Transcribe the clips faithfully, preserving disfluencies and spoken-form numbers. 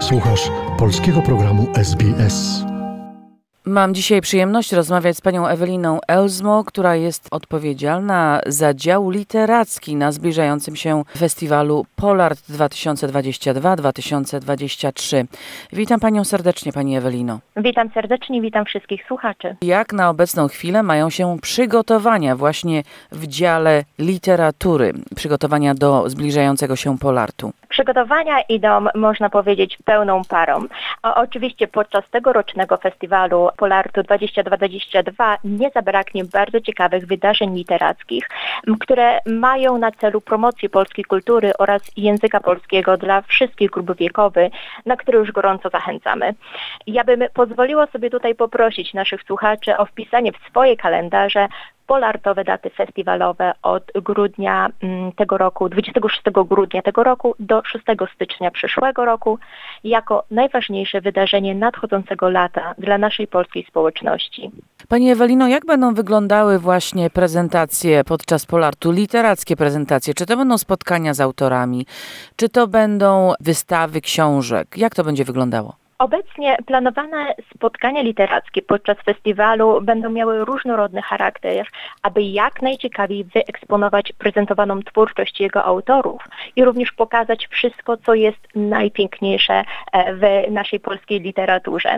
Słuchasz polskiego programu S B S. Mam dzisiaj przyjemność rozmawiać z panią Eweliną Elzmo, która jest odpowiedzialna za dział literacki na zbliżającym się festiwalu Polart dwa tysiące dwudziesty drugi dwa tysiące dwudziesty trzeci. Witam panią serdecznie, pani Ewelino. Witam serdecznie, witam wszystkich słuchaczy. Jak na obecną chwilę mają się przygotowania właśnie w dziale literatury, przygotowania do zbliżającego się Polartu? Przygotowania idą, można powiedzieć, pełną parą. A oczywiście podczas tegorocznego festiwalu Polartu dwudziestego drugiego dwudziestego drugiego nie zabraknie bardzo ciekawych wydarzeń literackich, które mają na celu promocję polskiej kultury oraz języka polskiego dla wszystkich grup wiekowych, na które już gorąco zachęcamy. Ja bym pozwoliła sobie tutaj poprosić naszych słuchaczy o wpisanie w swoje kalendarze polartowe daty festiwalowe od grudnia tego roku, dwudziestego szóstego grudnia tego roku do szóstego stycznia przyszłego roku, jako najważniejsze wydarzenie nadchodzącego lata dla naszej polskiej społeczności. Pani Ewelino, jak będą wyglądały właśnie prezentacje podczas Polartu, literackie prezentacje? Czy to będą spotkania z autorami? Czy to będą wystawy książek? Jak to będzie wyglądało? Obecnie planowane spotkania literackie podczas festiwalu będą miały różnorodny charakter, aby jak najciekawiej wyeksponować prezentowaną twórczość jego autorów i również pokazać wszystko, co jest najpiękniejsze w naszej polskiej literaturze.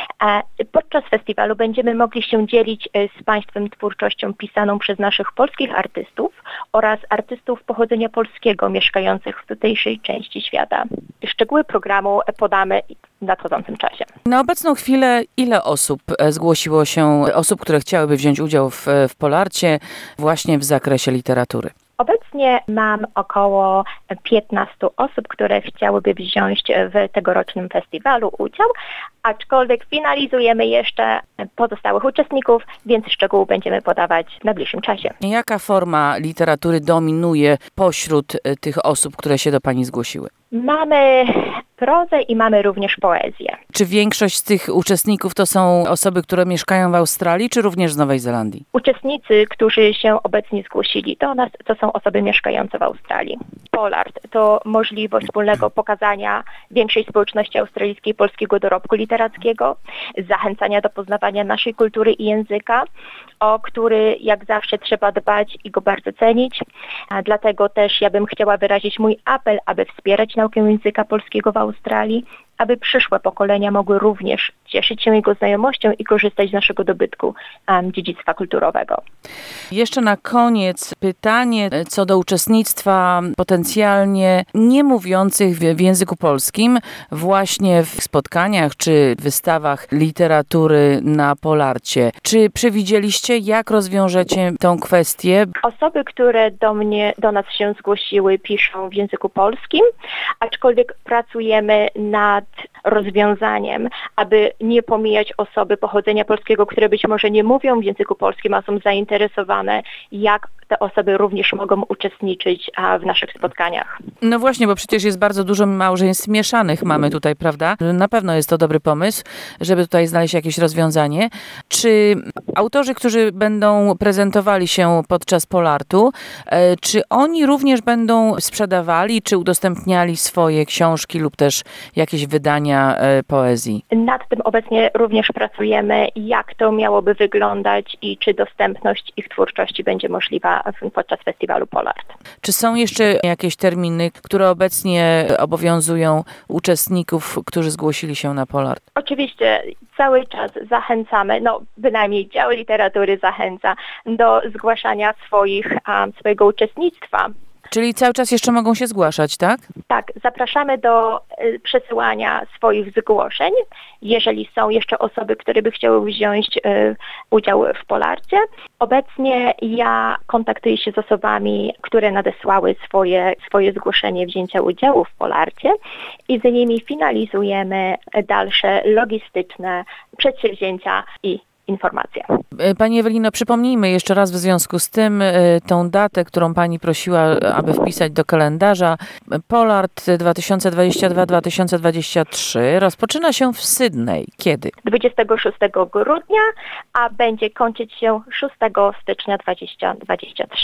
Podczas festiwalu będziemy mogli się dzielić z Państwem twórczością pisaną przez naszych polskich artystów oraz artystów pochodzenia polskiego mieszkających w tutejszej części świata. Szczegóły programu podamy w nadchodzącym czasie. Na obecną chwilę ile osób zgłosiło się, osób, które chciałyby wziąć udział w, w Polarcie właśnie w zakresie literatury? Obecnie mam około piętnaście osób, które chciałyby wziąć w tegorocznym festiwalu udział, aczkolwiek finalizujemy jeszcze pozostałych uczestników, więc szczegóły będziemy podawać w najbliższym czasie. Jaka forma literatury dominuje pośród tych osób, które się do pani zgłosiły? Mamy prozę i mamy również poezję. Czy większość z tych uczestników to są osoby, które mieszkają w Australii, czy również z Nowej Zelandii? Uczestnicy, którzy się obecnie zgłosili do nas, to są osoby mieszkające w Australii. Polart to możliwość wspólnego pokazania większej społeczności australijskiej polskiego dorobku literackiego, zachęcania do poznawania naszej kultury i języka, o który jak zawsze trzeba dbać i go bardzo cenić. A dlatego też ja bym chciała wyrazić mój apel, aby wspierać naukę języka polskiego w Australii, aby przyszłe pokolenia mogły również cieszyć się jego znajomością i korzystać z naszego dobytku um, dziedzictwa kulturowego. Jeszcze na koniec pytanie co do uczestnictwa potencjalnie nie mówiących w, w języku polskim właśnie w spotkaniach czy wystawach literatury na Polarcie. Czy przewidzieliście, jak rozwiążecie tę kwestię? Osoby, które do mnie, do nas się zgłosiły, piszą w języku polskim, aczkolwiek pracujemy nad rozwiązaniem, aby nie pomijać osoby pochodzenia polskiego, które być może nie mówią w języku polskim, a są zainteresowane, jak te osoby również mogą uczestniczyć w naszych spotkaniach. No właśnie, bo przecież jest bardzo dużo małżeństw mieszanych mamy tutaj, prawda? Na pewno jest to dobry pomysł, żeby tutaj znaleźć jakieś rozwiązanie. Czy autorzy, którzy będą prezentowali się podczas Polartu, czy oni również będą sprzedawali, czy udostępniali swoje książki lub też jakieś wydania poezji? Nad tym obecnie również pracujemy, jak to miałoby wyglądać i czy dostępność ich twórczości będzie możliwa podczas festiwalu Polart. Czy są jeszcze jakieś terminy, które obecnie obowiązują uczestników, którzy zgłosili się na Polart? Oczywiście cały czas zachęcamy, no bynajmniej dział literatury zachęca do zgłaszania swoich, um, swojego uczestnictwa. Czyli cały czas jeszcze mogą się zgłaszać, tak? Tak, zapraszamy do y, przesyłania swoich zgłoszeń, jeżeli są jeszcze osoby, które by chciały wziąć y, udział w Polarcie. Obecnie ja kontaktuję się z osobami, które nadesłały swoje, swoje zgłoszenie wzięcia udziału w Polarcie i z nimi finalizujemy dalsze logistyczne przedsięwzięcia i informacje. Pani Ewelino, przypomnijmy jeszcze raz w związku z tym tą datę, którą pani prosiła, aby wpisać do kalendarza. Polart dwa tysiące dwudziesty drugi dwa tysiące dwudziesty trzeci rozpoczyna się w Sydney. Kiedy? dwudziestego szóstego grudnia, a będzie kończyć się szóstego stycznia dwa tysiące dwudziestego trzeciego.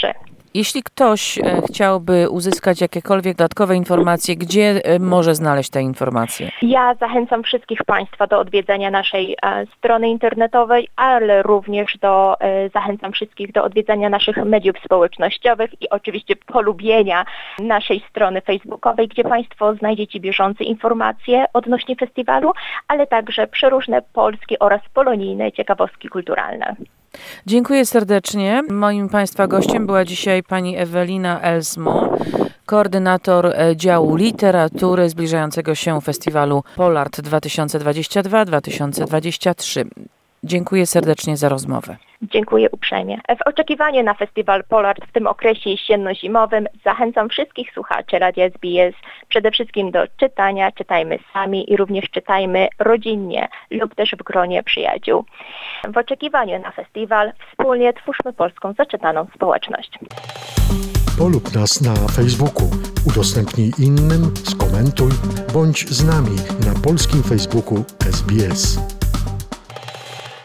Jeśli ktoś e, chciałby uzyskać jakiekolwiek dodatkowe informacje, gdzie e, może znaleźć te informacje? Ja zachęcam wszystkich Państwa do odwiedzenia naszej e, strony internetowej, ale również do, e, zachęcam wszystkich do odwiedzania naszych mediów społecznościowych i oczywiście polubienia naszej strony facebookowej, gdzie Państwo znajdziecie bieżące informacje odnośnie festiwalu, ale także przeróżne polskie oraz polonijne ciekawostki kulturalne. Dziękuję serdecznie. Moim Państwa gościem była dzisiaj pani Ewelina Elsmo, koordynator działu literatury zbliżającego się festiwalu Polart dwa tysiące dwudziesty drugi dwa tysiące dwudziesty trzeci. Dziękuję serdecznie za rozmowę. Dziękuję uprzejmie. W oczekiwaniu na festiwal Polart w tym okresie jesienno-zimowym zachęcam wszystkich słuchaczy Radia S B S przede wszystkim do czytania. Czytajmy sami i również czytajmy rodzinnie lub też w gronie przyjaciół. W oczekiwaniu na festiwal wspólnie twórzmy polską zaczytaną społeczność. Polub nas na Facebooku, udostępnij innym, skomentuj, bądź z nami na polskim Facebooku S B S.